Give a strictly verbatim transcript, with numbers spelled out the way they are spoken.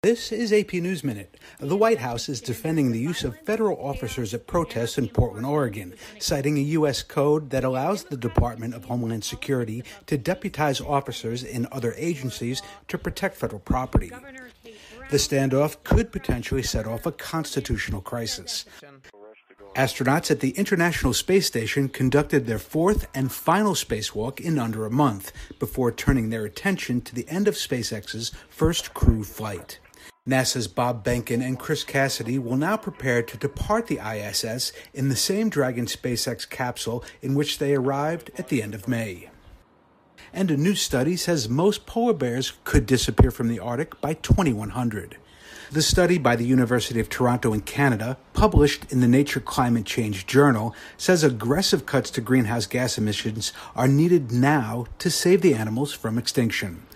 This is A P News Minute. The White House is defending the use of federal officers at protests in Portland, Oregon, citing a U S code that allows the Department of Homeland Security to deputize officers in other agencies to protect federal property. The standoff could potentially set off a constitutional crisis. Astronauts at the International Space Station conducted their fourth and final spacewalk in under a month before turning their attention to the end of SpaceX's first crewed flight. NASA's Bob Behnken and Chris Cassidy will now prepare to depart the I S S in the same Dragon SpaceX capsule in which they arrived at the end of May. And a new study says most polar bears could disappear from the Arctic by twenty-one hundred. The study by the University of Toronto in Canada, published in the Nature Climate Change Journal, says aggressive cuts to greenhouse gas emissions are needed now to save the animals from extinction.